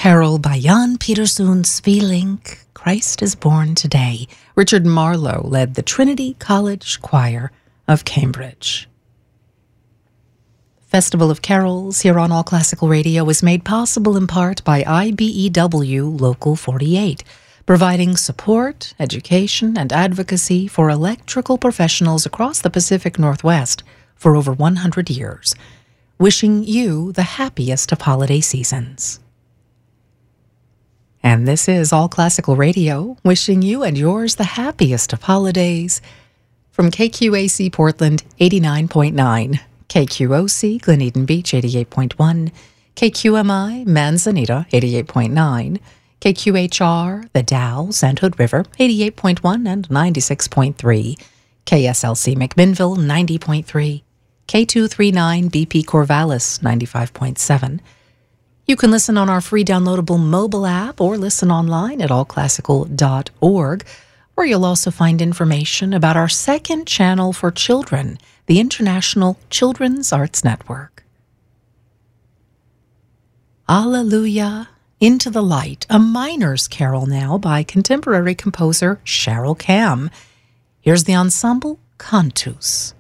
carol by Jan Pieterszoon Svelink, Christ is Born Today. Richard Marlowe led the Trinity College Choir of Cambridge. Festival of Carols here on All Classical Radio is made possible in part by IBEW Local 48, providing support, education, and advocacy for electrical professionals across the Pacific Northwest for over 100 years. Wishing you the happiest of holiday seasons. And this is All Classical Radio, wishing you and yours the happiest of holidays. From KQAC Portland 89.9, KQOC Gleneden Beach 88.1, KQMI Manzanita 88.9, KQHR The Dalles and Hood River 88.1 and 96.3, KSLC McMinnville 90.3, K239 BP Corvallis 95.7. You can listen on our free downloadable mobile app or listen online at allclassical.org, where you'll also find information about our second channel for children, the International Children's Arts Network. Alleluia, Into the Light, a miner's carol now by contemporary composer Cheryl Cam. Here's the ensemble Cantus.